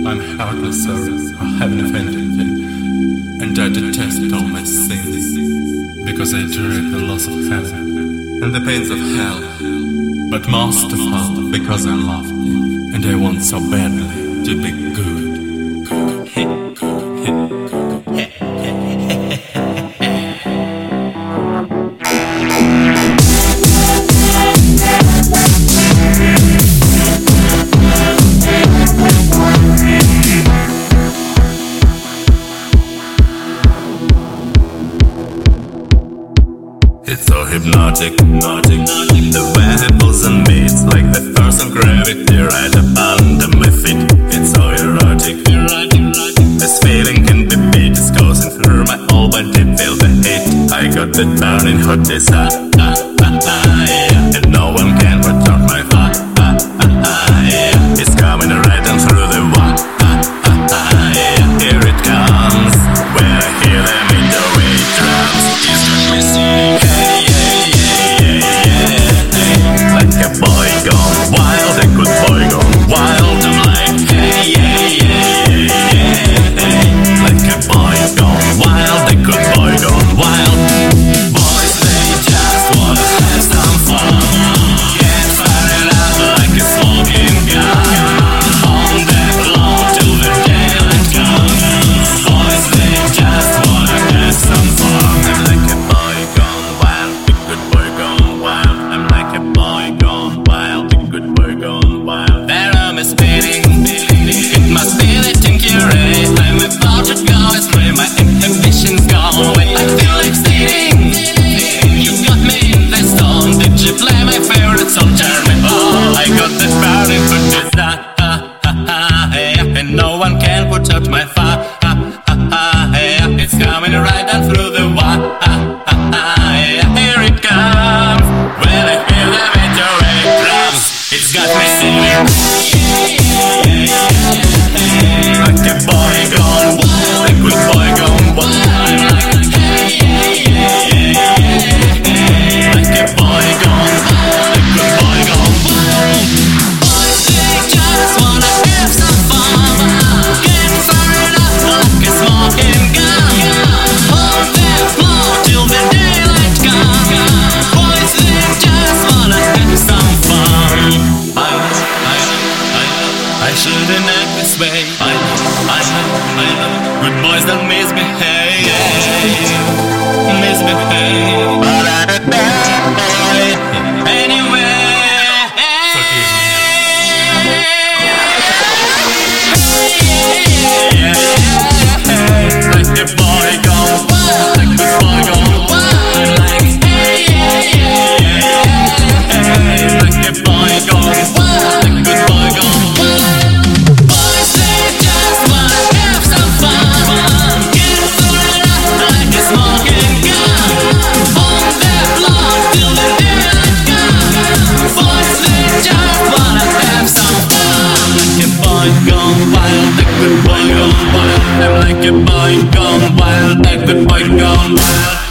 I'm heartless, sorry, I haven't offended you, and I detest all my sins, because I dread the loss of heaven and the pains of hell, but most of all because I love you, and I want so badly to be good. It's so hypnotic, the way it pulls and beats like the force of gravity right up under my feet. It's so erotic, this feeling can be beat. It's coursing through my whole body, feel the heat. I got that burning hot desire, yeah. And no one can return my heart, yeah. It's coming right down through the wall, yeah. Here it comes, when I hear them in the way drums. It's got me singing. Like a boy gone wild, a good boy gone wild. I'm like, hey, yeah, yeah, yeah, hey. Like a boy gone wild, a good boy gone wild. Boys, they just wanna have some fun. Get fired up like a smoking gun. On that lawn till the daylight comes. Boys, they just wanna have some fun. I'm like a boy gone wild, a good boy gone wild. I'm like a boy gone wild, a good boy gone wild. There I'm spinning, it must be the tinkerate. I'm about to go astray, my inhibitions gone away. I feel like sitting, you got me in the stone. Did you play my favorite song, turn me on? I got that burning for this, and no one can put out my fire. It's coming right down through the wire. Here it comes, when I hear the meteoric drums. It's got me singing, like a boy gone wild, a good boy gone wild. Like a boy gone wild, a good boy gone wild. Boys, they just wanna have some fun. Get fired up like a smoking gun. On that floor till the daylight comes. Boys, they just wanna have some fun. I shouldn't act this way. I know. Good boys don't misbehave. But I'm a bad boy anyway. Forgive me. Like a boy gone wild, like a boy gone wild. Like like a boy gone wild, like a good boy gone wild. Boys, they just wanna have some fun. Get fired up like a smoking gun. On that lawn till the daylight comes. Boys, they just wanna have some fun. Like a boy gone wild, a good boy gone wild. I'm like a boy gone wild, a good boy gone wild.